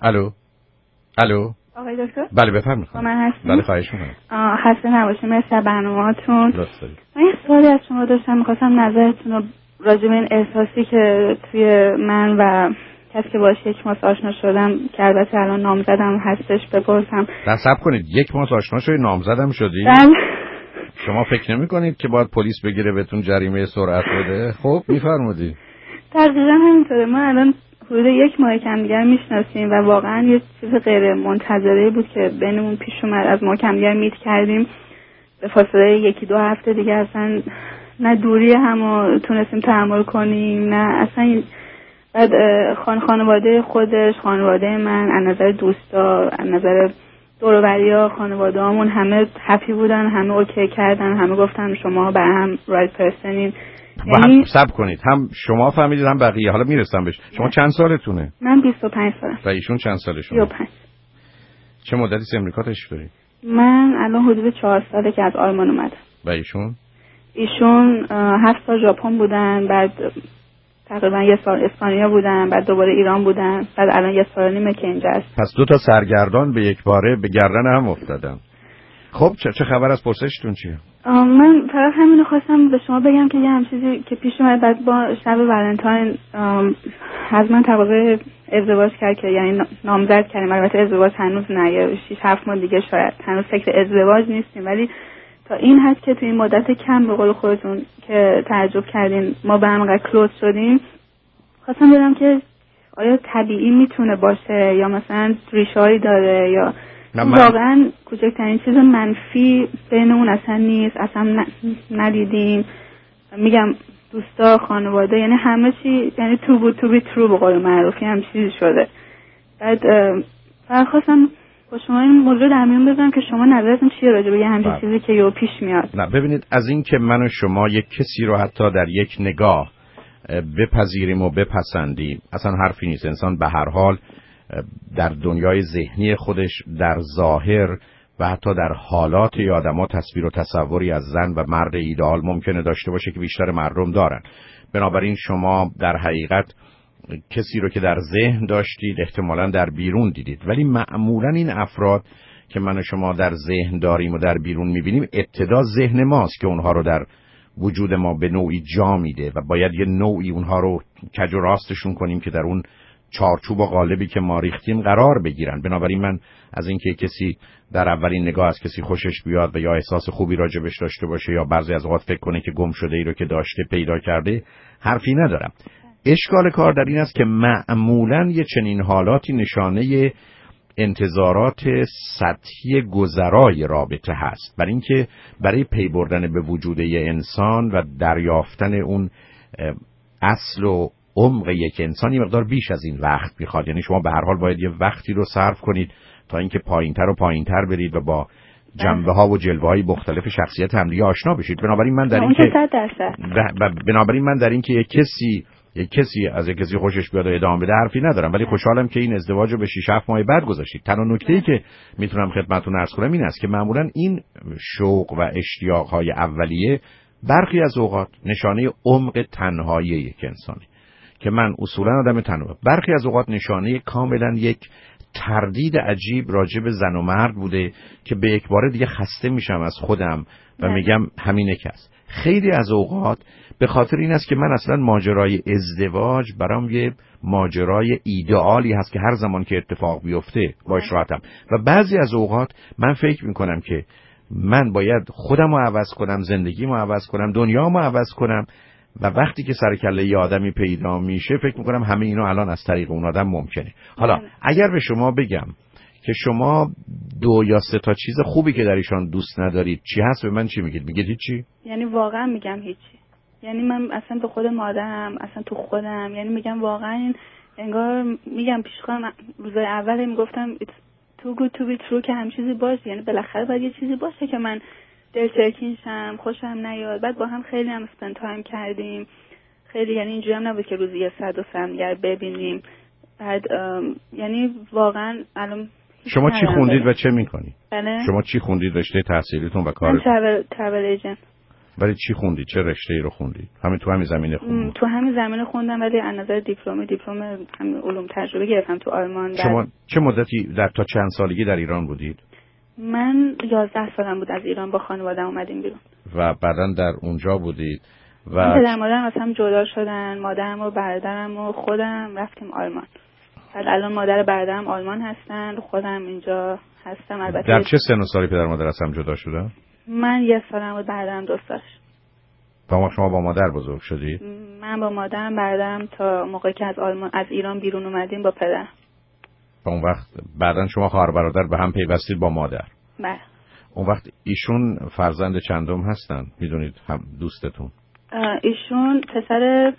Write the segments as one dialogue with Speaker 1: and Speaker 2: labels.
Speaker 1: الو
Speaker 2: آقای دکتر؟
Speaker 1: بله بفرمایید.
Speaker 2: من هستم.
Speaker 1: بله خواهش می‌کنم.
Speaker 2: خسته نباشید. مرسی از برنامه‌تون.
Speaker 1: لطف دارید.
Speaker 2: من یه سوالی از شما داشتم، می‌خواستم نظرتون رو راجع به این احساسی که توی من و کسی که باهاش 1 ماه آشنا شدم که البته الان نامزدم هستش بپرسم.
Speaker 1: صبر کنید، 1 ماه آشنا شدید نامزدم شدی؟
Speaker 2: بله.
Speaker 1: شما فکر نمی‌کنید که باید پلیس بگیره بهتون جریمه سرعت بده؟ خب می‌فرمایید.
Speaker 2: دقیقاً همینطوره. ما الان حدود 1 ماه همدیگر میشناسیم و واقعا یه چیز غیر منتظره بود که بینمون پیش اومد. از ما همدیگر میت کردیم به فاصله 1-2 هفته دیگه اصلا نه دوری همو تونستیم تحمل کنیم نه اصلا. بعد خانواده خودش، خانواده من، از نظر دوستا، از نظر دور و بریا، خانواده هامون همه هپی بودن، همه اوکی کردن، همه گفتن شما برای هم رایت پرسنین.
Speaker 1: یعنی صبر کنید، هم شما فهمیدید هم بقیه. حالا میرسم بهش. شما چند سالتونه؟
Speaker 2: من 25 سالم.
Speaker 1: و ایشون چند سالشونه؟
Speaker 2: 35.
Speaker 1: چه مدتی امریکا تشریف دارید؟
Speaker 2: من الان حدود 4 ساله که از آلمان اومدم.
Speaker 1: و ایشون
Speaker 2: 7 سال ژاپن بودن، بعد تقریبا 1 سال اسپانیا بودن، بعد دوباره ایران بودن، بعد الان 1 سال و نیمه که اینجا هست.
Speaker 1: پس 2 تا سرگردان به یک باره به گردن هم افتادن. خب چه خبر از پرسشتون چیه؟
Speaker 2: من فقط همینو خواستم به شما بگم که یه هم چیزی که پیش اومد بعد با شب ولنتاین از من تقاضای ازدواج کرد که یعنی نامزد کردیم. البته ازدواج هنوز نه، یه 6-7 ماه دیگه شاید. هنوز فکر ازدواج نیستیم، ولی تا این حد که تو این مدت کم به قول خودتون که تعجب کردین ما به هم انقدر کلوز شدیم. خواستم بدم که آیا طبیعی میتونه باشه یا مثلا ریشه‌ای داره یا واقعا کوچکترین چیز منفی بینمون اصلا نیست، اصلا ندیدیم. میگم دوستا، خانواده، یعنی همه چی، یعنی تو بی ترو به قول معروفی هم چیزی شده. بعد خواستم با شما این موضوع در میون بذارم که شما نظرتون چیه راجع به همین چیزی که یهو پیش میاد.
Speaker 1: نه ببینید، از این که من و شما یک کسی رو حتی در یک نگاه بپذیریم و بپسندیم اصلا حرفی نیست. انسان به هر حال در دنیای ذهنی خودش در ظاهر و حتی در حالات آدم‌ها تصویر و تصوری از زن و مرد ایدئال ممکنه داشته باشه که بیشتر مردم دارن. بنابراین شما در حقیقت کسی رو که در ذهن داشتید احتمالاً در بیرون دیدید، ولی معمولاً این افراد که من و شما در ذهن داریم و در بیرون می‌بینیم ابتدا ذهن ماست که اونها رو در وجود ما به نوعی جا میده و باید یه نوعی اونها رو کج و راستشون کنیم که در اون چارچوب و قالبی که ما ریختیم قرار بگیرن. بنابراین من از اینکه کسی در اولین نگاه از کسی خوشش بیاد و یا احساس خوبی راجبش داشته باشه یا بعضی از اوقات فکر کنه که گم شده ای رو که داشته پیدا کرده حرفی ندارم. اشکال کار در این است که معمولاً یه چنین حالاتی نشانه انتظارات سطحی گذرای رابطه هست، برای اینکه برای پی بردن به وجود یه انسان و دریافتن اون اصل و عمق یک انسان یه مقدار بیش از این وقت میخواد. یعنی شما به هر حال باید یه وقتی رو صرف کنید تا اینکه پایینتر و پایینتر برید و با جنبه ها و جلوه های مختلف شخصیت همدیگه آشنا بشید. بنابراین من در این که یک کسی از یک کسی خوشش بیاد و ادامه بده حرفی ندارم، ولی خوشحالم که این ازدواج رو به 6-7 ماه بعد گذاشتید. تنها نکته‌ای که میتونم خدمتتون عرض کنم این است که معمولا این شوق و اشتیاق‌های اولیه برخی از اوقات نشانه عمق تنهایی یک انسانه که من اصولا آدم تنها، برخی از اوقات نشانه کاملا یک تردید عجیب راجع به زن و مرد بوده که به یک باره دیگه خسته میشم از خودم و میگم همینه که است. خیلی از اوقات به خاطر این است که من اصلا ماجرای ازدواج برام یه ماجرای ایدئالی هست که هر زمان که اتفاق بیفته باش راحتم، و بعضی از اوقات من فکر میکنم که من باید خودم رو عوض کنم، زندگیمو عوض کنم، دنیامو عوض کنم، و وقتی که سر کله یه آدمی پیدا میشه فکر میکنم همه اینا الان از طریق اون آدم ممکنه. حالا اگر به شما بگم که شما 2 یا 3 تا چیز خوبی که در ایشان دوست ندارید چی هست، به من چی میگید؟ میگید هیچی؟
Speaker 2: یعنی واقعا میگم هیچی. یعنی من اصلا به خودم آدم، اصلا تو خودم، یعنی میگم واقعا انگار میگم پیش خودم روزای اول میگفتم it's too good to be true که هم چیزی باشه، یعنی بالاخره باید یه چیزی باشه که من دلترکین شم، خوشم نیاد. بعد با هم خیلی هم اسپند تایم کردیم، خیلی، یعنی اینجوری هم نبود که روزی یه ساعت و ساعت ببینیم. بعد یعنی واقعا الان
Speaker 1: شما چی خوندید و چه میکنی؟
Speaker 2: بله؟
Speaker 1: شما چی خوندید رشته تحصیلیتون و کارتون؟
Speaker 2: من ترافل ایجنت.
Speaker 1: ولی چی خوندید؟ چه رشته‌ای رو خوندید؟ همین تو همین زمینه خوندید؟
Speaker 2: تو همین زمینه خوندم، ولی از نظر دیپلم همین علوم تجربه گرفتم تو آلمان.
Speaker 1: شما چه مدتی تا چند سالگی در ایران بودید؟
Speaker 2: من 11 سالم بود از ایران با خانواده‌ام اومدیم بیرون.
Speaker 1: و بعداً در اونجا بودید
Speaker 2: و پدر مادرم از هم جدا شدن، مادرم و برادرم و خودم رفتیم آلمان. بعد الان مادر برادرم آلمان هستن، خودم اینجا هستم. البته
Speaker 1: در چه سن و سالی پدر مادر از هم جدا شدن؟
Speaker 2: من 1 سالم بود، برادرم 2 سالش.
Speaker 1: و شما با مادر بزرگ شدید؟
Speaker 2: من با مادرم، برادرم تا موقعی که از ایران بیرون اومدیم با پدرم.
Speaker 1: و اون وقت بعداً شما خواهر برادر به هم پیوستید با مادر؟
Speaker 2: بله.
Speaker 1: اون وقت ایشون فرزند چندم هستن؟ میدونید هم دوستتون؟
Speaker 2: ایشون پسر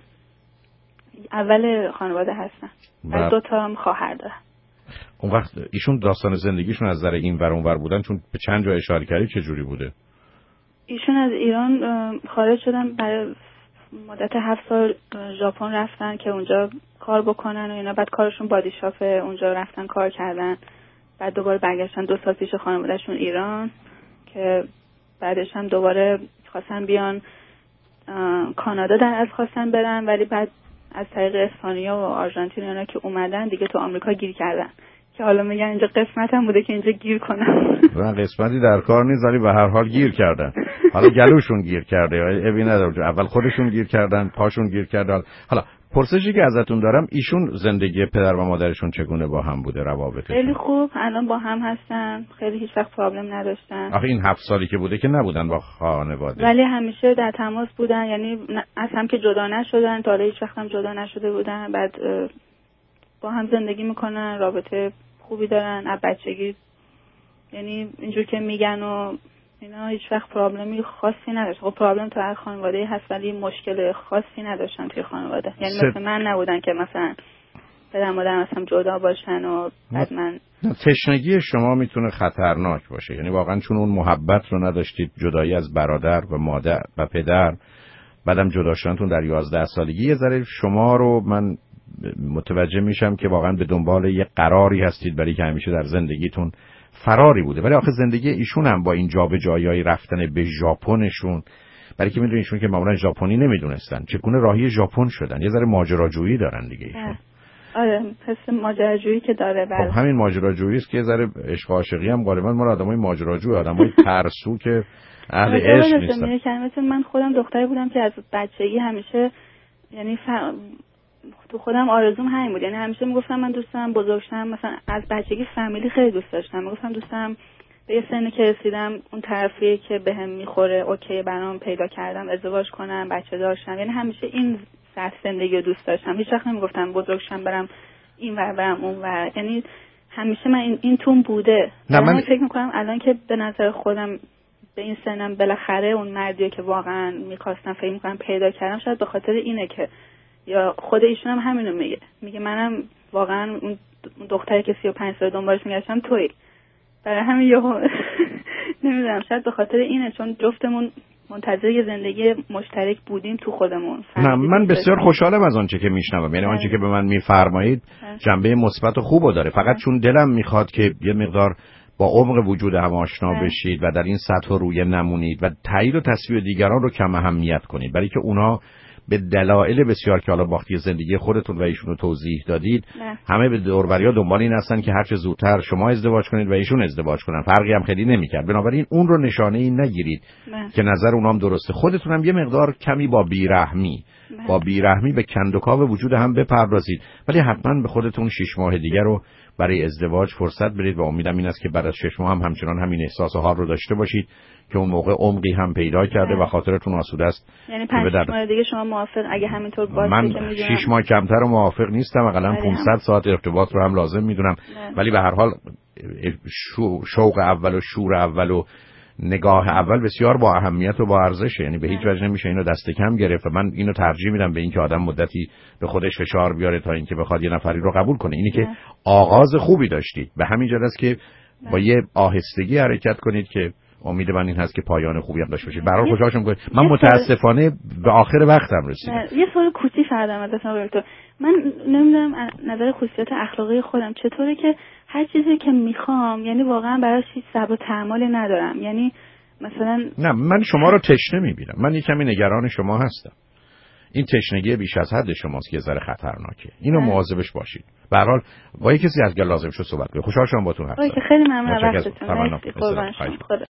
Speaker 2: اول خانواده هستن و 2 تا هم خواهر دارن.
Speaker 1: اون وقت ایشون داستان زندگیشون از نظر این ور اون ور بودن، چون به چند جا اشاره کردید، چه جوری بوده؟
Speaker 2: ایشون از ایران خارج شدن، برای مدت 7 سال ژاپن رفتن که اونجا کار بکنن و اینا. بعد کارشون بادی شاپه، اونجا رفتن کار کردن. بعد دوباره برگشتن 2 سال پیش خانوادهشون ایران، که بعدش هم دوباره خواستن بیان کانادا از خواستن برن، ولی بعد از طریق اسپانیا و آرژانتین اینا که اومدن دیگه تو آمریکا گیر کردن، که حالا میگن اینجا قسمتم بوده که اینجا گیر کنم.
Speaker 1: نه قسمتی در کار نیست، ولی به هر حال گیر کردن. حالا گلوشون گیر کرده، ابی نداره، اول خودشون گیر کردن، پاشون گیر کردن. حالا پرسشی که ازتون دارم، ایشون زندگی پدر و مادرشون چگونه با هم بوده؟ روابطشون؟
Speaker 2: خیلی خوب، الان با هم هستن، خیلی هیچ وقت پرابلم نداشتن.
Speaker 1: آخه این 7 سالی که بوده که نبودن با خانواده،
Speaker 2: ولی همیشه در تماس بودن، یعنی از هم که جدا نشدن، تا حالا هیچ وقت هم جدا نشده بودن. بعد با هم زندگی میکنن، رابطه خوبی دارن از بچگی، یعنی اینجور که میگن و اینا هیچ وقت پرابلمی خاصی نداشت. خب پرابلم تو هر خانواده هست، ولی مشکل خاصی نداشتن توی خانواده. یعنی مثل من نبودن که مثلا پدر مادرم مثلا جدا باشن و بعد من.
Speaker 1: تشنگی شما میتونه خطرناک باشه، یعنی واقعا چون اون محبت رو نداشتید، جدایی از برادر و مادر و پدر، بعدم جدا شدنتون در 11 سالگی، یه ذره شما رو من متوجه میشم که واقعا به دنبال یه قراری هستید، برای که همیشه در زندگیتون فراری بوده. ولی آخه زندگی ایشون هم با این جابجایی رفتن به ژاپنشون، برای که میدونید ایشون که معمولا ژاپنی نمیدونستن، چگونه راهی ژاپن شدن، یه ذره ماجراجویی دارن دیگه ایشون.
Speaker 2: آره حس ماجراجویی که داره. بله
Speaker 1: خب همین ماجراجویی است که یه ذره عشق و عاشقی هم غالبا ما آدمای ماجراجو، آدمای ترسو که اهل عشق نیستن.
Speaker 2: من خودم دختری بودم که از بچگی همیشه، یعنی تو خودم آرزوم همین بود، یعنی همیشه میگفتم من دوست دارم بزرگ شم، مثلا از بچگی فامیلی خیلی دوست داشتم، میگفتم دوست دارم به یه سنی که رسیدم اون طرفی که بهم میخوره اوکی برام پیدا کردم، ازدواج کنم، بچه دار شم. یعنی همیشه این سطح زندگی رو دوست داشتم، هیچ وقت نمیگفتم بزرگ شم برم این ور برم اون ور، یعنی همیشه من این توم بوده. من فکر میکنم الان که به نظر خودم به این سنم بالاخره اون مردی که واقعا میخواستم فکر میکنم پیدا کردم، شاید به خاطر اینه که یا خود ایشون هم همینو میگه منم واقعا اون دختری که 35 سال دنبالش میگشتم تویی. برای همین نمیدونم، شاید به خاطر اینه، چون جفتمون منتظر یه زندگی مشترک بودیم تو خودمون.
Speaker 1: نه من بسیار خوشحالم از آنچه که میشنوم، یعنی آنچه که به من میفرمایید جنبه مثبت و خوبو داره، فقط چون دلم میخواد که یه مقدار با عمق وجود هم آشنا بشید و در این سطح روی نمونید و تایید و تصویب دیگران رو کم اهمیت کنید، برای که اونا به دلایل بسیار که حالا باختی زندگی خودتون و ایشون رو توضیح دادید همه به دوربریا دنبال این هستن که هر چه زودتر شما ازدواج کنید و ایشون ازدواج کنن، فرقی هم خیلی نمی‌کنه. بنابراین اون رو نشانه این نگیرید که نظر اونام درسته، خودتون هم یه مقدار کمی با بیرحمی به کندوکاو وجود هم بپردازید، ولی حتما به خودتون 6 ماه دیگه رو برای ازدواج فرصت بدید و امیدم این است که بعد از 6 ماه هم همچنان همین احساس و حال رو داشته باشید که اون موقع عمقی هم پیدا کرده و خاطرتون آسوده است.
Speaker 2: یعنی 5 ماه دیگه شما موافق اگه همینطور باشه؟
Speaker 1: من
Speaker 2: که میدونم
Speaker 1: 6 ماه کمتر رو موافق نیستم، حداقل 500 ساعت ارتباط رو هم لازم میدونم، ولی به هر حال شوق اول و شور اول و نگاه اول بسیار با اهمیت و با ارزشه، یعنی به هیچ وجه نمیشه اینو دست کم گرفت. من اینو ترجیح میدم به اینکه آدم مدتی به خودش فشار بیاره تا اینکه بخواد یه نفری رو قبول کنه. اینی که آغاز خوبی داشتید، به همین جهت است که با یه آهستگی حرکت کنید که امید من این هست که پایان خوبی هم داشته باشید. برای خوشحال شدم. من متاسفانه به آخر وقتم رسیدم.
Speaker 2: یه سوال کوچیک کردم ازتون دکتر. من نمیدونم نظر خصوصیات اخلاقی خودم چطوره که هر چیزی که میخوام، یعنی واقعا براش هیچ صبر و تحملی ندارم، یعنی مثلا
Speaker 1: نه، من شما رو تشنه میبینم. من یکمی نگران شما هستم. این تشنگی بیش از حد شماست که ذره خطرناکه. اینو مواظبش باشید. به هر حال با کسی اگر لازم شد صحبت کنید. خوشحال شدم باهاتون حرف زدم.
Speaker 2: خیلی ممنون وقتتون.